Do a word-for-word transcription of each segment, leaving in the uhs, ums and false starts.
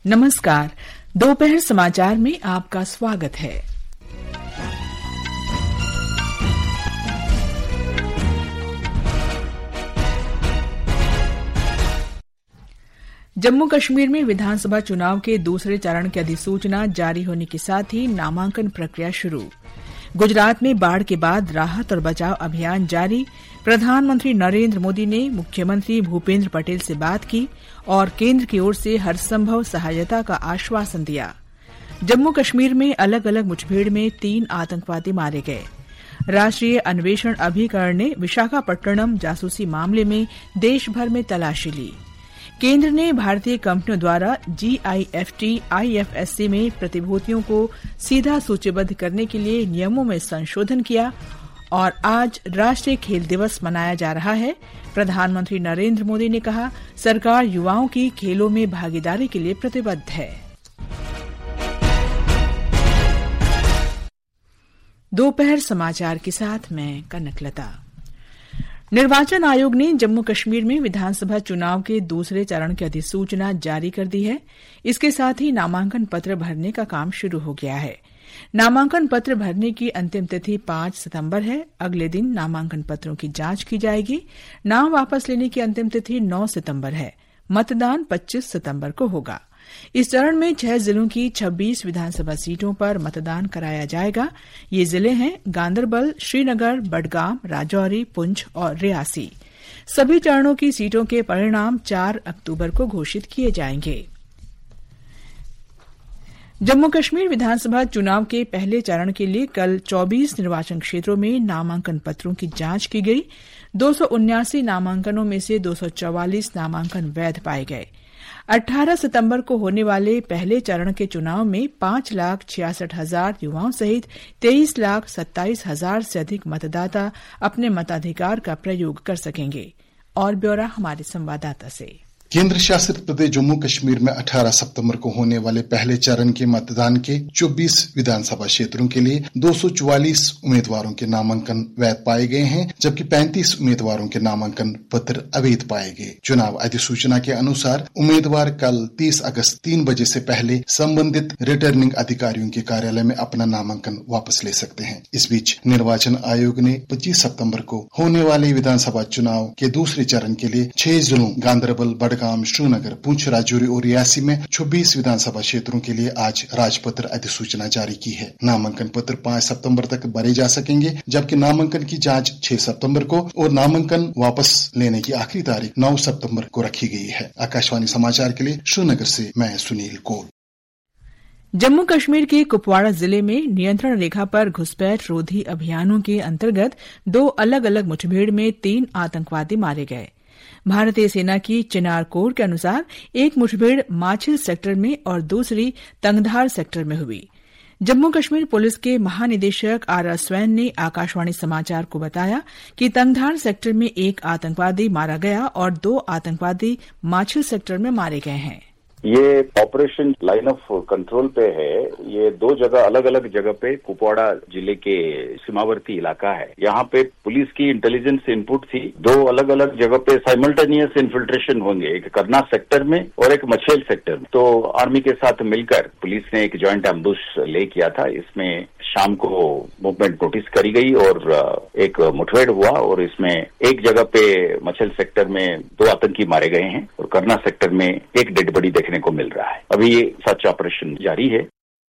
नमस्कार, दोपहर समाचार में आपका स्वागत है। जम्मू कश्मीर में विधानसभा चुनाव के दूसरे चरण की अधिसूचना जारी होने के साथ ही नामांकन प्रक्रिया शुरू। गुजरात में बाढ़ के बाद राहत और बचाव अभियान जारी। प्रधानमंत्री नरेंद्र मोदी ने मुख्यमंत्री भूपेंद्र पटेल से बात की और केंद्र की ओर से हरसंभव सहायता का आश्वासन दिया। जम्मू कश्मीर में अलग अलग मुठभेड़ में तीन आतंकवादी मारे गए। राष्ट्रीय अन्वेषण अभिकरण ने विशाखापट्टनम जासूसी मामले में देश भर में तलाशी ली। केंद्र ने भारतीय कंपनियों द्वारा जीआईएफटी आईएफएससी में प्रतिभूतियों को सीधा सूचीबद्ध करने के लिए नियमों में संशोधन किया और आज राष्ट्रीय खेल दिवस मनाया जा रहा है। प्रधानमंत्री नरेंद्र मोदी ने कहा, सरकार युवाओं की खेलों में भागीदारी के लिए प्रतिबद्ध है। दोपहर समाचार के साथ मैं कनकलता। निर्वाचन आयोग ने जम्मू कश्मीर में विधानसभा चुनाव के दूसरे चरण की अधिसूचना जारी कर दी है। इसके साथ ही नामांकन पत्र भरने का काम शुरू हो गया है। नामांकन पत्र भरने की अंतिम तिथि पांच सितंबर है। अगले दिन नामांकन पत्रों की जांच की जाएगी। नाम वापस लेने की अंतिम तिथि नौ सितंबर है। मतदान पच्चीस सितंबर को होगा। इस चरण में छह जिलों की छब्बीस विधानसभा सीटों पर मतदान कराया जाएगा। ये जिले हैं गांदरबल, श्रीनगर, बडगाम, राजौरी, पुंछ और रियासी। सभी चरणों की सीटों के परिणाम चार अक्टूबर को घोषित किए जाएंगे। जम्मू कश्मीर विधानसभा चुनाव के पहले चरण के लिए कल चौबीस निर्वाचन क्षेत्रों में नामांकन पत्रों की जांच की गई। दो सौ उन्यासी नामांकनों में से दो सौ चौवालीस नामांकन वैध पाए गए। अठारह सितंबर को होने वाले पहले चरण के चुनाव में पांच लाख छियासठ हजार युवाओं सहित तेईस लाख सत्ताईस हजार से अधिक मतदाता अपने मताधिकार का प्रयोग कर सकेंगे। और ब्यौरा हमारे संवाददाता से। केंद्र शासित प्रदेश जम्मू कश्मीर में अठारह सितंबर को होने वाले पहले चरण के मतदान के चौबीस विधानसभा क्षेत्रों के लिए दो सौ चौवालीस उम्मीदवारों के नामांकन वैध पाए गए हैं, जबकि पैंतीस उम्मीदवारों के नामांकन पत्र अवैध पाए गए। चुनाव अधिसूचना के अनुसार उम्मीदवार कल तीस अगस्त तीन बजे से पहले संबंधित रिटर्निंग अधिकारियों के कार्यालय में अपना नामांकन वापस ले सकते हैं। इस बीच निर्वाचन आयोग ने पच्चीस सितंबर को होने वाले विधानसभा चुनाव के दूसरे चरण के लिए छह जिलों गांदरबल, बडगाम, श्रीनगर, पुंछ, राजौरी और रियासी में छब्बीस विधानसभा क्षेत्रों के लिए आज राजपत्र अधिसूचना जारी की है। नामांकन पत्र पांच सितंबर तक भरे जा सकेंगे, जबकि नामांकन की जांच छह सितंबर को और नामांकन वापस लेने की आखिरी तारीख नौ सितंबर को रखी गई है। आकाशवाणी समाचार के लिए श्रीनगर से मैं सुनील कौल। जम्मू कश्मीर के कुपवाड़ा जिले में नियंत्रण रेखा पर घुसपैठ रोधी अभियानों के अंतर्गत दो अलग अलग मुठभेड़ में तीन आतंकवादी मारे गए। भारतीय सेना की चिनार कोर के अनुसार एक मुठभेड़ माछिल सेक्टर में और दूसरी तंगधार सेक्टर में हुई। जम्मू कश्मीर पुलिस के महानिदेशक आर आर स्वैन ने आकाशवाणी समाचार को बताया कि तंगधार सेक्टर में एक आतंकवादी मारा गया और दो आतंकवादी माछिल सेक्टर में मारे गए हैं। ये ऑपरेशन लाइन ऑफ कंट्रोल पे है। ये दो जगह अलग अलग जगह पे कुपवाड़ा जिले के सीमावर्ती इलाका है। यहाँ पे पुलिस की इंटेलिजेंस इनपुट थी। दो अलग अलग जगह पे साइमल्टेनियस इन्फिल्ट्रेशन होंगे, एक करना सेक्टर में और एक मछेल सेक्टर में। तो आर्मी के साथ मिलकर पुलिस ने एक जॉइंट एम्बुश ले किया था। इसमें शाम को मूवमेंट नोटिस करी गई और एक मुठभेड़ हुआ और इसमें एक जगह पे मछेल सेक्टर में दो आतंकी मारे गए हैं और करना सेक्टर में एक डेड बॉडी देखने को मिल रहा है। अभी ये सर्च ऑपरेशन जारी है।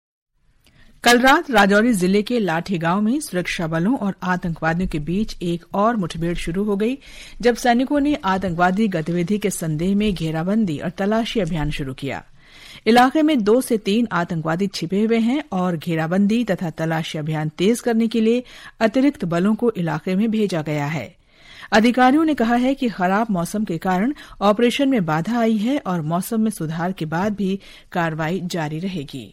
कल रात राजौरी जिले के लाठी गांव में सुरक्षा बलों और आतंकवादियों के बीच एक और मुठभेड़ शुरू हो गई, जब सैनिकों ने आतंकवादी गतिविधि के संदेह में घेराबंदी और तलाशी अभियान शुरू किया। इलाके में दो से तीन आतंकवादी छिपे हुए हैं और घेराबंदी तथा तलाशी अभियान तेज करने के लिए अतिरिक्त बलों को इलाके में भेजा गया है। अधिकारियों ने कहा है कि खराब मौसम के कारण ऑपरेशन में बाधा आई है और मौसम में सुधार के बाद भी कार्रवाई जारी रहेगी।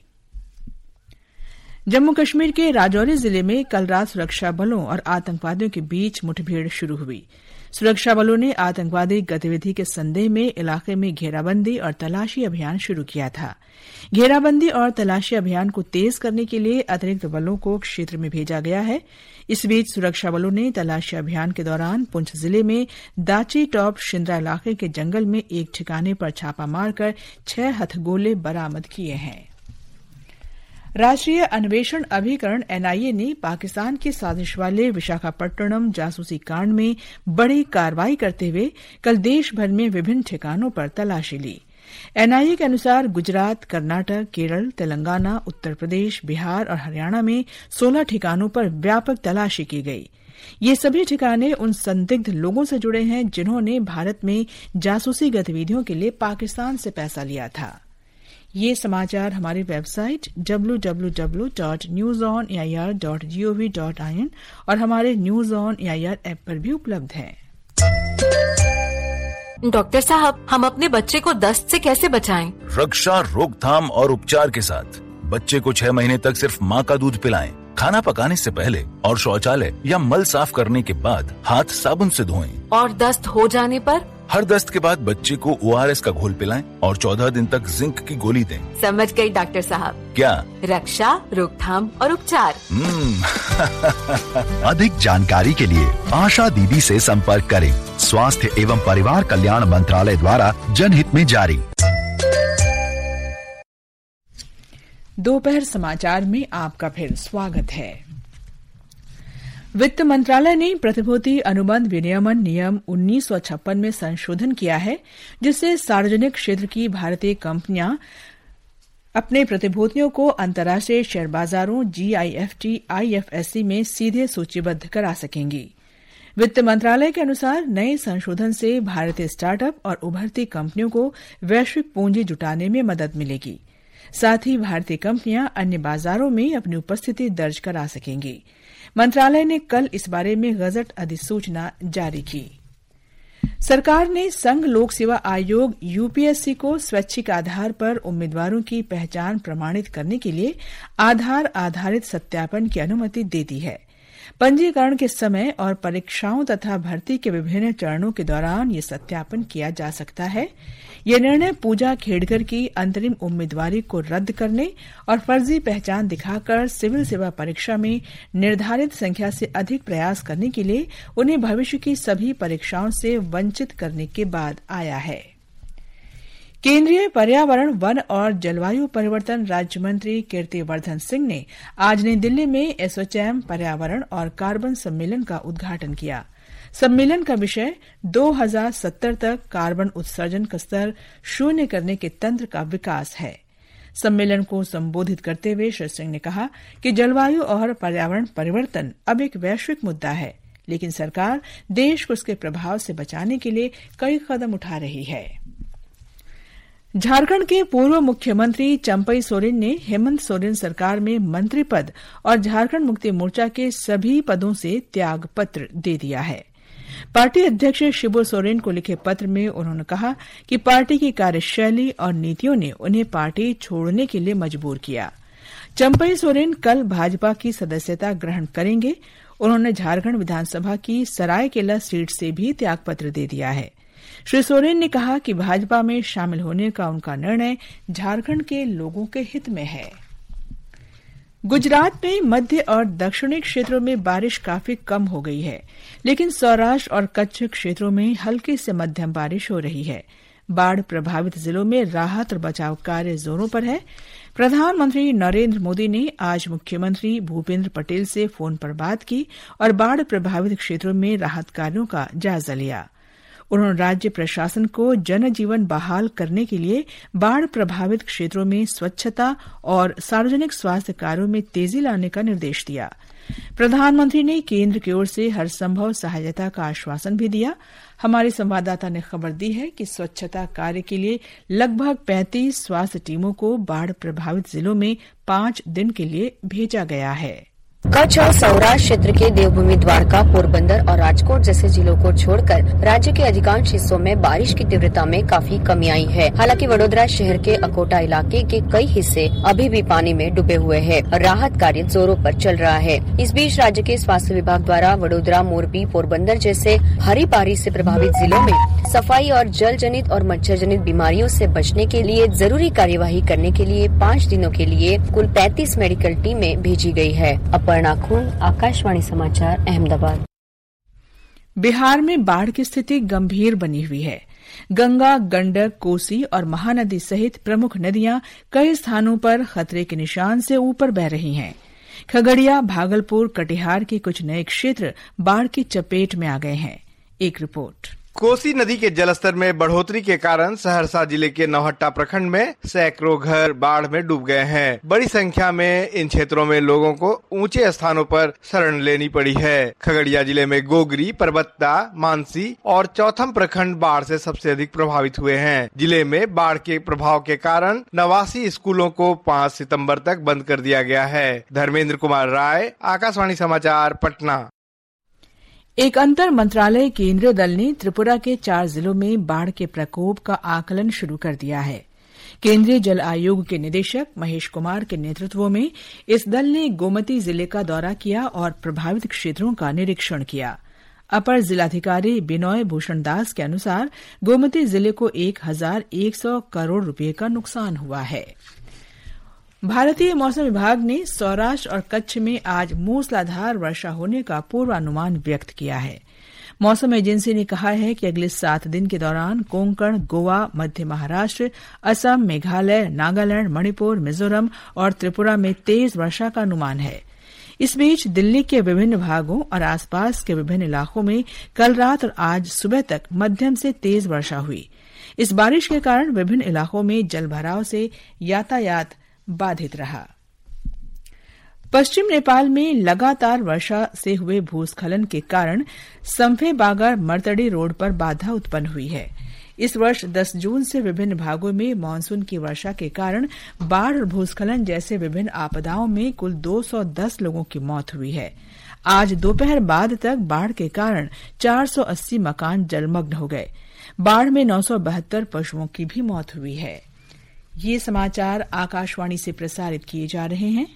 जम्मू कश्मीर के राजौरी जिले में कल रात सुरक्षा बलों और आतंकवादियों के बीच मुठभेड़ शुरू हुई। सुरक्षा बलों ने आतंकवादी गतिविधि के संदेह में इलाके में घेराबंदी और तलाशी अभियान शुरू किया था। घेराबंदी और तलाशी अभियान को तेज करने के लिए अतिरिक्त बलों को क्षेत्र में भेजा गया है। इस बीच सुरक्षा बलों ने तलाशी अभियान के दौरान पुंछ जिले में दाची टॉप शिंद्रा इलाके के जंगल में एक ठिकाने पर छापा मारकर छह हथगोले बरामद किए हैं। राष्ट्रीय अन्वेषण अभिकरण एनआईए ने पाकिस्तान की साजिश वाले विशाखापट्टनम जासूसी कांड में बड़ी कार्रवाई करते हुए कल देश भर में विभिन्न ठिकानों पर तलाशी ली। एनआईए के अनुसार गुजरात, कर्नाटक, केरल, तेलंगाना, उत्तर प्रदेश, बिहार और हरियाणा में सोलह ठिकानों पर व्यापक तलाशी की गई। ये सभी ठिकाने उन संदिग्ध लोगों से जुड़े हैं जिन्होंने भारत में जासूसी गतिविधियों के लिए पाकिस्तान से पैसा लिया था। ये समाचार हमारी website W W W dot news on A I R dot G O V dot I N और हमारे news on A I R app पर भी उपलब्ध है। डॉक्टर साहब, हम अपने बच्चे को दस्त से कैसे बचाएं? रक्षा, रोकथाम और उपचार के साथ बच्चे को छह महीने तक सिर्फ माँ का दूध पिलाएं। खाना पकाने से पहले और शौचालय या मल साफ करने के बाद हाथ साबुन से धोएं। और दस्त हो जाने पर? हर दस्त के बाद बच्चे को ओ आर एस का घोल पिलाएं और चौदह दिन तक जिंक की गोली दें। समझ गई डॉक्टर साहब। क्या? रक्षा, रोकथाम और उपचार। अधिक जानकारी के लिए आशा दीदी से संपर्क करें। स्वास्थ्य एवं परिवार कल्याण मंत्रालय द्वारा जनहित में जारी। दोपहर समाचार में आपका फिर स्वागत है। वित्त मंत्रालय ने प्रतिभूति अनुबंध विनियमन नियम उन्नीस सौ छप्पन में संशोधन किया है, जिससे सार्वजनिक क्षेत्र की भारतीय कंपनियां अपने प्रतिभूतियों को अंतर्राष्ट्रीय शेयर बाजारों G I F T, I F S C में सीधे सूचीबद्ध करा सकेंगी। वित्त मंत्रालय के अनुसार नए संशोधन से भारतीय स्टार्टअप और उभरती कंपनियों को वैश्विक पूंजी जुटाने में मदद मिलेगी। साथ ही भारतीय कंपनियां अन्य बाजारों में अपनी उपस्थिति दर्ज करा सकेंगी। मंत्रालय ने कल इस बारे में गजट अधिसूचना जारी की। सरकार ने संघ लोक सेवा आयोग यूपीएससी को स्वैच्छिक आधार पर उम्मीदवारों की पहचान प्रमाणित करने के लिए आधार आधारित सत्यापन की अनुमति दे दी है। पंजीकरण के समय और परीक्षाओं तथा भर्ती के विभिन्न चरणों के दौरान ये सत्यापन किया जा सकता है। यह निर्णय पूजा खेड़कर की अंतरिम उम्मीदवारी को रद्द करने और फर्जी पहचान दिखाकर सिविल सेवा परीक्षा में निर्धारित संख्या से अधिक प्रयास करने के लिए उन्हें भविष्य की सभी परीक्षाओं से वंचित करने के बाद आया है। केंद्रीय पर्यावरण, वन और जलवायु परिवर्तन राज्य मंत्री कीर्तिवर्धन सिंह ने आज नई दिल्ली में एसोचैम पर्यावरण और कार्बन सम्मेलन का उद्घाटन किया। सम्मेलन का विषय दो हज़ार सत्तर तक कार्बन उत्सर्जन का स्तर शून्य करने के तंत्र का विकास है। सम्मेलन को संबोधित करते हुए श्री सिंह ने कहा कि जलवायु और पर्यावरण परिवर्तन अब एक वैश्विक मुद्दा है, लेकिन सरकार देश को उसके प्रभाव से बचाने के लिए कई कदम उठा रही है। झारखंड के पूर्व मुख्यमंत्री चंपई सोरेन ने हेमंत सोरेन सरकार में मंत्री पद और झारखंड मुक्ति मोर्चा के सभी पदों से त्याग पत्र दे दिया है। पार्टी अध्यक्ष शिबू सोरेन को लिखे पत्र में उन्होंने कहा कि पार्टी की कार्यशैली और नीतियों ने उन्हें पार्टी छोड़ने के लिए मजबूर किया। चंपई सोरेन कल भाजपा की सदस्यता ग्रहण करेंगे। उन्होंने झारखंड विधानसभा की सरायकेला सीट से भी त्यागपत्र दे दिया है। श्री सोरेन ने कहा कि भाजपा में शामिल होने का उनका निर्णय झारखंड के लोगों के हित में है। गुजरात में मध्य और दक्षिणी क्षेत्रों में बारिश काफी कम हो गई है, लेकिन सौराष्ट्र और कच्छ क्षेत्रों में हल्की से मध्यम बारिश हो रही है। बाढ़ प्रभावित जिलों में राहत और बचाव कार्य जोरों पर है। प्रधानमंत्री नरेंद्र मोदी ने आज मुख्यमंत्री भूपेंद्र पटेल से फोन पर बात की और बाढ़ प्रभावित क्षेत्रों में राहत कार्यों का जायजा लिया। उन्होंने राज्य प्रशासन को जनजीवन बहाल करने के लिए बाढ़ प्रभावित क्षेत्रों में स्वच्छता और सार्वजनिक स्वास्थ्य कार्यों में तेजी लाने का निर्देश दिया। प्रधानमंत्री ने केंद्र की ओर से हर संभव सहायता का आश्वासन भी दिया। हमारे संवाददाता ने खबर दी है कि स्वच्छता कार्य के लिए लगभग पैंतीस स्वास्थ्य टीमों को बाढ़ प्रभावित जिलों में पांच दिन के लिए भेजा गया है। कच्छ और सौराष्ट्र क्षेत्र के देवभूमि द्वारका, पोरबंदर और राजकोट जैसे जिलों को छोड़कर राज्य के अधिकांश हिस्सों में बारिश की तीव्रता में काफी कमी आई है। हालांकि वडोदरा शहर के अकोटा इलाके के कई हिस्से अभी भी पानी में डूबे हुए हैं और राहत कार्य जोरों पर चल रहा है। इस बीच राज्य के स्वास्थ्य विभाग द्वारा वडोदरा, मोरबी, पोरबंदर जैसे हरी पारी से प्रभावित जिलों में सफाई और जल जनित और मच्छर जनित बीमारियों से बचने के लिए जरूरी कार्यवाही करने के लिए पाँच दिनों के लिए कुल पैंतीस मेडिकल टीमें भेजी गयी है। अपर्णा खून, आकाशवाणी समाचार, अहमदाबाद। बिहार में बाढ़ की स्थिति गंभीर बनी हुई है। गंगा, गंडक, कोसी और महानदी सहित प्रमुख नदियां कई स्थानों पर खतरे के निशान से ऊपर बह रही हैं। खगड़िया, भागलपुर, कटिहार के कुछ नए क्षेत्र बाढ़ की चपेट में आ गए हैं। एक रिपोर्ट। कोसी नदी के जलस्तर में बढ़ोतरी के कारण सहरसा जिले के नौहट्टा प्रखंड में सैकड़ों घर बाढ़ में डूब गए हैं। बड़ी संख्या में इन क्षेत्रों में लोगों को ऊंचे स्थानों पर शरण लेनी पड़ी है। खगड़िया जिले में गोगरी, परबत्ता, मानसी और चौथम प्रखंड बाढ़ से सबसे अधिक प्रभावित हुए हैं। जिले में बाढ़ के प्रभाव के कारण नवासी स्कूलों को पाँच सितम्बर तक बंद कर दिया गया है। धर्मेंद्र कुमार राय, आकाशवाणी समाचार, पटना। एक अंतर मंत्रालय केंद्रीय दल ने त्रिपुरा के चार जिलों में बाढ़ के प्रकोप का आकलन शुरू कर दिया है। केंद्रीय जल आयोग के निदेशक महेश कुमार के नेतृत्व में इस दल ने गोमती जिले का दौरा किया और प्रभावित क्षेत्रों का निरीक्षण किया। अपर जिलाधिकारी बिनोय भूषण दास के अनुसार गोमती जिले को एक हजार एक सौ करोड़ रुपये का नुकसान हुआ है। भारतीय मौसम विभाग ने सौराष्ट्र और कच्छ में आज मूसलाधार वर्षा होने का पूर्वानुमान व्यक्त किया है। मौसम एजेंसी ने कहा है कि अगले सात दिन के दौरान कोंकण, गोवा, मध्य महाराष्ट्र, असम, मेघालय, नागालैंड, मणिपुर, मिजोरम और त्रिपुरा में तेज वर्षा का अनुमान है। इस बीच दिल्ली के विभिन्न भागों और आसपास के विभिन्न इलाकों में कल रात और आज सुबह तक मध्यम से तेज वर्षा हुई। इस बारिश के कारण विभिन्न इलाकों में जलभराव से यातायात बाधित रहा। पश्चिम नेपाल में लगातार वर्षा से हुए भूस्खलन के कारण संफे बागर मर्तडी रोड पर बाधा उत्पन्न हुई है। इस वर्ष दस जून से विभिन्न भागों में मानसून की वर्षा के कारण बाढ़ और भूस्खलन जैसे विभिन्न आपदाओं में कुल दो सौ दस लोगों की मौत हुई है। आज दोपहर बाद तक बाढ़ के कारण चार सौ अस्सी मकान जलमग्न हो गए। बाढ़ में नौ सौ बहत्तर पशुओं की भी मौत हुई है। ये समाचार आकाशवाणी से प्रसारित किए जा रहे हैं।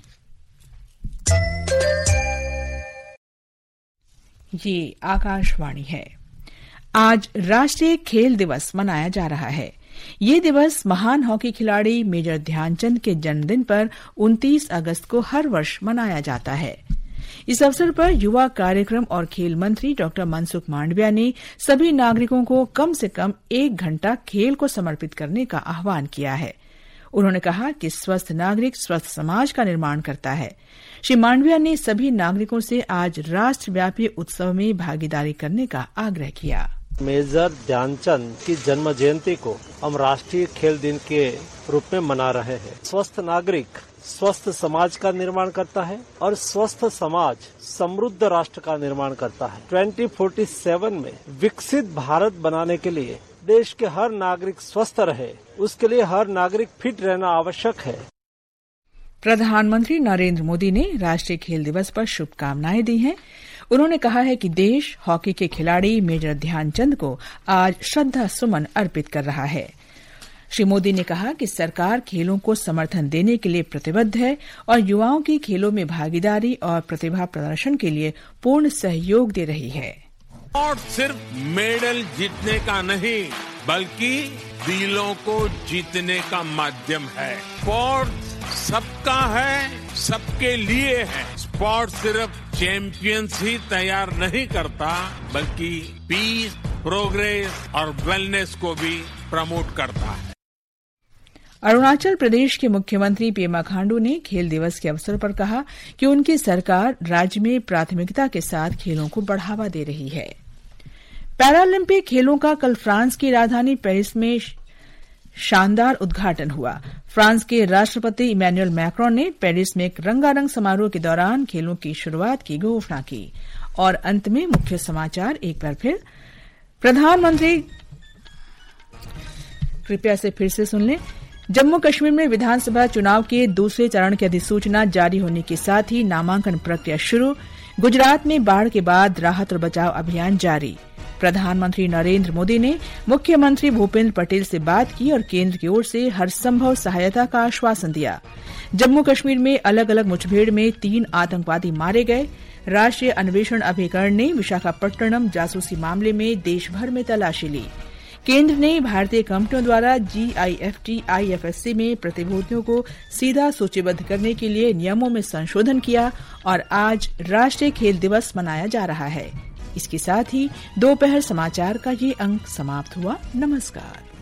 ये आकाशवाणी है। आज राष्ट्रीय खेल दिवस मनाया जा रहा है। ये दिवस महान हॉकी खिलाड़ी मेजर ध्यानचंद के जन्मदिन पर उनतीस अगस्त को हर वर्ष मनाया जाता है। इस अवसर पर युवा कार्यक्रम और खेल मंत्री डॉक्टर मनसुख मांडविया ने सभी नागरिकों को कम से कम एक घंटा खेल को समर्पित करने का आह्वान किया है। उन्होंने कहा कि स्वस्थ नागरिक स्वस्थ समाज का निर्माण करता है। श्री मांडविया ने सभी नागरिकों से आज राष्ट्रव्यापी उत्सव में भागीदारी करने का आग्रह किया। मेजर ध्यानचंद की जन्म जयंती को हम राष्ट्रीय खेल दिन के रूप में मना रहे हैं। स्वस्थ नागरिक स्वस्थ समाज का निर्माण करता है और स्वस्थ समाज समृद्ध राष्ट्र का निर्माण करता है। ट्वेंटी फोर्टी सेवन में विकसित भारत बनाने के लिए देश के हर नागरिक स्वस्थ रहे, उसके लिए हर नागरिक फिट रहना आवश्यक है। प्रधानमंत्री नरेंद्र मोदी ने राष्ट्रीय खेल दिवस पर शुभकामनाएं दी हैं। उन्होंने कहा है कि देश हॉकी के खिलाड़ी मेजर ध्यानचंद को आज श्रद्धा सुमन अर्पित कर रहा है। श्री मोदी ने कहा कि सरकार खेलों को समर्थन देने के लिए प्रतिबद्ध है और युवाओं की खेलों में भागीदारी और प्रतिभा प्रदर्शन के लिए पूर्ण सहयोग दे रही है। स्पोर्ट सिर्फ मेडल जीतने का नहीं बल्कि दिलों को जीतने का माध्यम है। स्पोर्ट सबका है, सबके लिए है। स्पोर्ट सिर्फ चैंपियंस ही तैयार नहीं करता बल्कि पीस, प्रोग्रेस और वेलनेस को भी प्रमोट करता है। अरुणाचल प्रदेश के मुख्यमंत्री पेमा खांडू ने खेल दिवस के अवसर पर कहा कि उनकी सरकार राज्य में प्राथमिकता के साथ खेलों को बढ़ावा दे रही है। पैरालंपिक खेलों का कल फ्रांस की राजधानी पेरिस में शानदार उद्घाटन हुआ। फ्रांस के राष्ट्रपति इमैनुअल मैक्रोन ने पेरिस में एक रंगारंग समारोह के दौरान खेलों की शुरुआत की घोषणा की। और अंत में मुख्य समाचार एक बार फिर। प्रधानमंत्री कृपया से फिर से सुन लें। जम्मू कश्मीर में विधानसभा चुनाव के दूसरे चरण की अधिसूचना जारी होने के साथ ही नामांकन प्रक्रिया शुरू। गुजरात में बाढ़ के बाद राहत और बचाव अभियान जारी। प्रधानमंत्री नरेंद्र मोदी ने मुख्यमंत्री भूपेंद्र पटेल से बात की और केंद्र की ओर से हर संभव सहायता का आश्वासन दिया। जम्मू कश्मीर में अलग अलग मुठभेड़ में तीन आतंकवादी मारे गए। राष्ट्रीय अन्वेषण अभिकरण ने विशाखापट्टनम जासूसी मामले में देशभर में तलाशी ली। केंद्र ने भारतीय कंपनियों द्वारा जीआईएफटी आईएफएससी में प्रतिभूतियों को सीधा सूचीबद्ध करने के लिए नियमों में संशोधन किया और आज राष्ट्रीय खेल दिवस मनाया जा रहा है। इसके साथ ही दोपहर समाचार का ये अंक समाप्त हुआ। नमस्कार।